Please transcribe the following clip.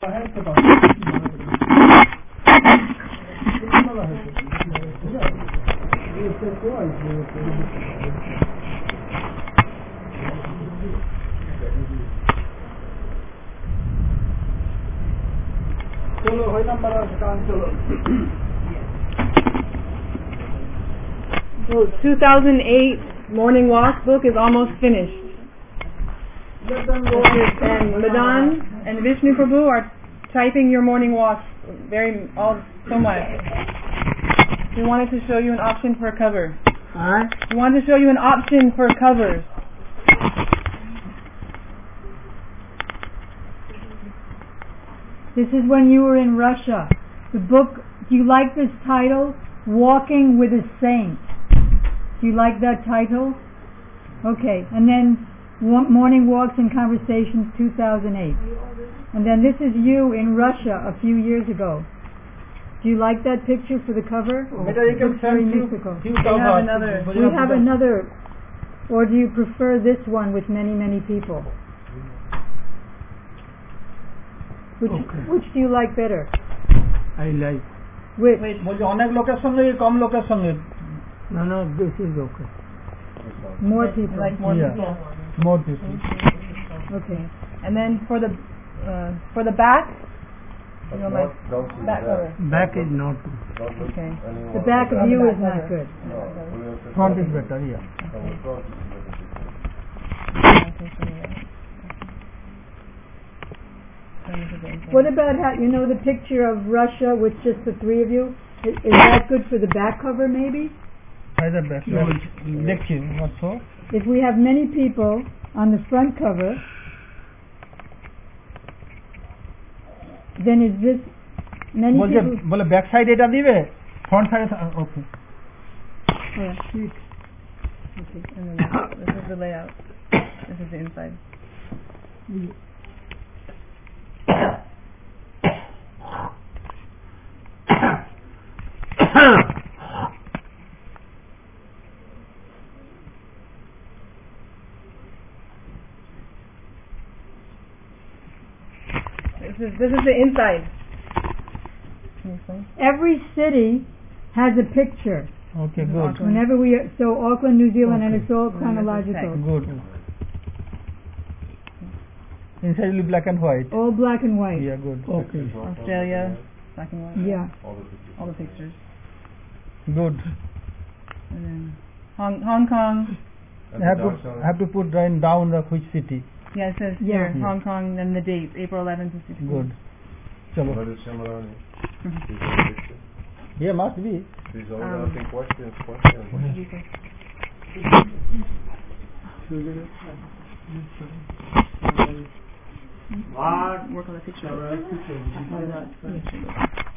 So 2008 Morning Walk book is almost finished. And Madan and Vishnu Prabhu are typing your morning walks so much. We wanted to show you an option for a cover. We wanted to show you an option for covers. This is when you were in Russia. The book, do you like this title? Walking with a Saint. Do you like that title? Okay, and then Morning Walks and Conversations 2008. And then this is you in Russia a few years ago. Do you like that picture for the cover? It's very mystical. We have another. Or do you prefer this one with many, many people? Which do you like better? I like. Which? অনেক লোকের সঙ্গে কম লোকের সঙ্গে No, this is okay. More people. Like more people. More people. Okay. And then for the back, back cover. Back is not good. Okay. The back of you is not good. Front is better, yeah. What about the picture of Russia with just the three of you? Is that good for the back cover maybe? Either back. If we have many people on the front cover, then is this many people? বলে back side এটা দিবে front side okay Okay, and then this is the layout. This is the inside. This is the inside. Can you explain? Every city has a picture. Okay, good. Whenever Auckland, New Zealand, and it's all chronological. Good. Inside will be black and white. All black and white. Yeah, good. Okay. Australia, black and white. Yeah. All the pictures. Good. And then Hong Kong. Have to put down the which city. Yeah, it says here, Hong Kong, then the date, April 11th to 16th. Good. Chalo. Yeah, must be. She's always asking questions. Work on the picture.